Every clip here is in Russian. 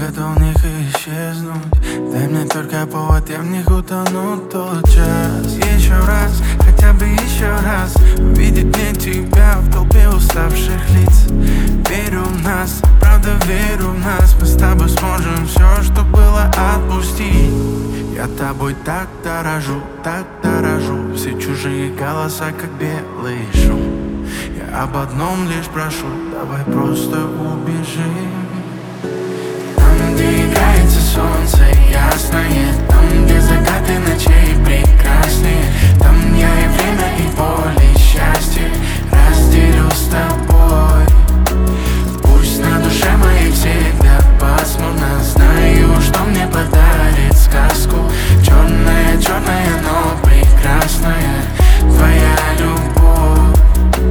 готов в них исчезнуть. Дай мне только повод, я в них утону тот час. Еще раз, хотя бы еще раз увидеть мне тебя в толпе уставших лиц. Верю в нас, правда верю в нас. Мы с тобой сможем все, что было, отпустить. Я тобой так дорожу, все чужие голоса, как белый шум. Я об одном лишь прошу, давай просто убежим. Там, где играется солнце ясное, там, где закаты ночей прекраснее, там я и время, и боль, и счастье разделю с тобой. Пусть на душе моей всегда пасмурно, знаю, что мне подарит сказку. Черная, черная, но прекрасная твоя любовь.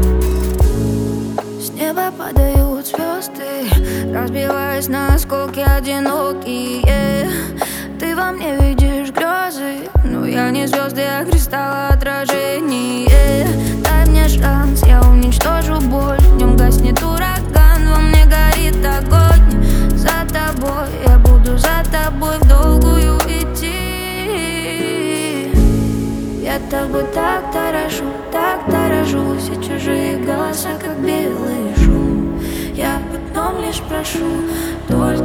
С неба падают звезды, разбиваясь на осколки одинокие. Ты во мне видишь грезы, но я не звезды, а кристалл отражение. Дай мне шанс, я уничтожу боль. В нем гаснет ураган, во мне горит огонь. За тобой, я буду за тобой в долгую идти. Я тобой так дорожу, все чужие голоса, как белый шум. Я об одном лишь прошу, только